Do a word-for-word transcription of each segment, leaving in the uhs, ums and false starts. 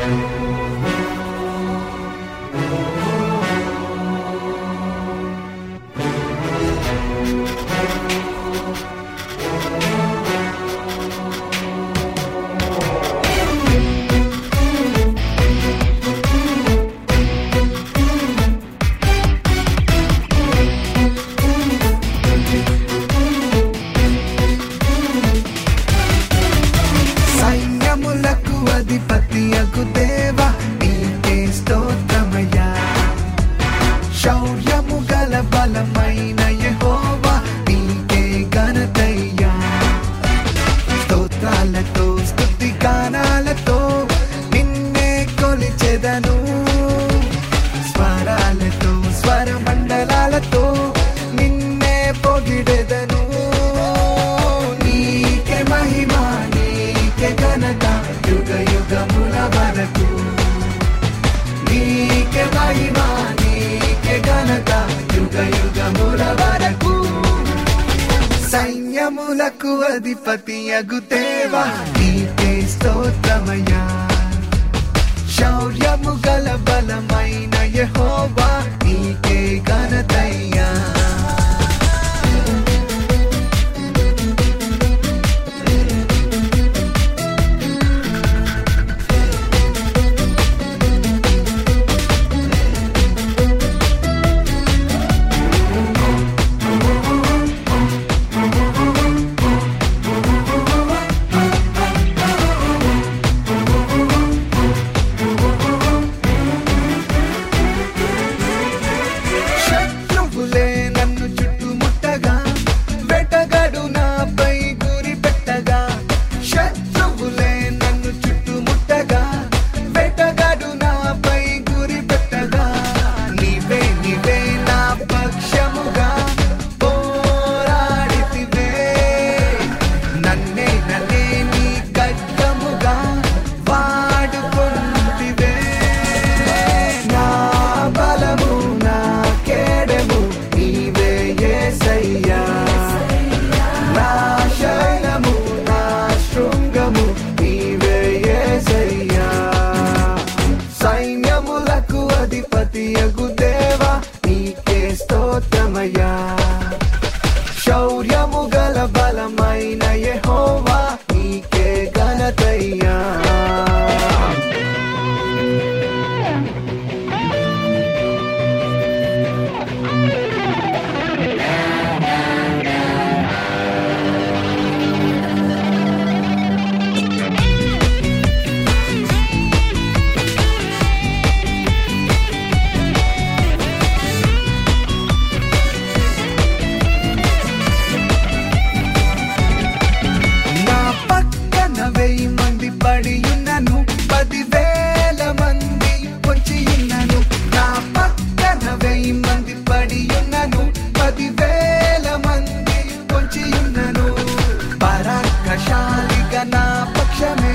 సైన్యములకు అధిపతియగు దేవా నీకే స్తోత్రమయ్యా. శౌర్యము గల బలమైన యెహోవా నీకే ఘనతయ్యా. స్తోత్రాలతో స్తుతి గానాలతో నిన్నే కొలిచెదను. స్వరాలతో స్వర మండలాలతో నిన్నే పొగిడెదను. నీకే మహిమ నీకే ఘనత యుగ యుగముల వరకు. నీకే మహిమ నీకే ఘనత యుగ యుగముల వరకు. సైన్యములకు అధిపతియగు దేవా నీకే స్తోత్రమయ్యా. శౌర్యము గల బలమైన యెహోవా నీకే ఘనతయ్యా. శత్రువులే నన్ను చుట్టుముట్టగా వెటగాడు నాపై గురి పెట్టగా. శత్రువులే నన్ను చుట్టుముట్టగా వెటగాడు నాపై గురి పెట్టగా. నీవే నీవే నా పక్షముగా పోరాడితివే. నన్నే నన్నే నీ ఖడ్గముగా వాడుకొంటివే. నా బలము నా కేడము నీవే యేసయ్యా. నా శైలము నా శృంగము నీవే యేసయ్యా. సైన్యములకు అధిపతియగు దేవా నీకే స్తోత్రమయ్యా. శౌర్యము గల బలమైన యెహోవా నీకే ఘనతయ్యా. నా పక్కన వెయ్యి మంది పడి ఉన్నను, పదివేల మంది పొంచి ఉన్నను. నా పక్కన వెయ్యి మంది పడి ఉన్నను, పదివేల మంది పొంచి ఉన్నను. పరాక్రమశాలిగా నా పక్షమే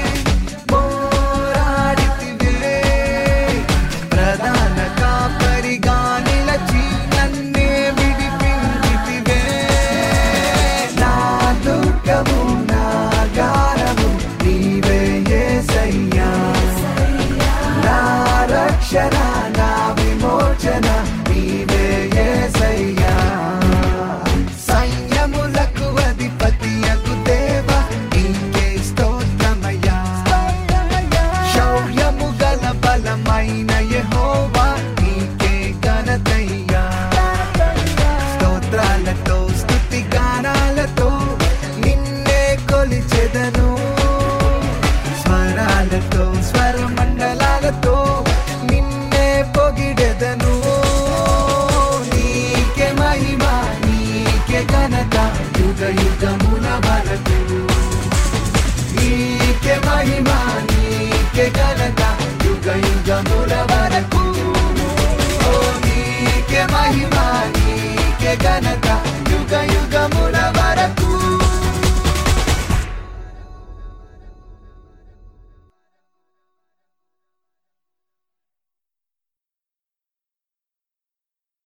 పోరాడితివే. ప్రధాన కాపరిగా నిలచి నన్నే విడిపించితివే. నా దుర్గము నా గారము నీవే యేసయ్యా. నా రక్షణ నా విమోచన నీవే యేసయ్యా. సైన్యములకు అధిపతియగు దేవా నీకే స్తోత్రమయ్యా. శౌర్యము గల బలమైన యెహోవా నీకే ఘనతయ్యా. స్తోత్రాలతో స్తుతి గానాలతో నిన్నే కొలిచెదను. స్వరాలతో స్వర మండలాలతో నిన్నే పొగిడెదను. నీకే మహిమ నీకే ఘనత యుగ యుగముల వరకు. నీకే మహిమ నీకే ఘనత యుగ యుగముల వరకు. ఓ నీకే మహిమ నీకే ఘనత యుగ యుగముల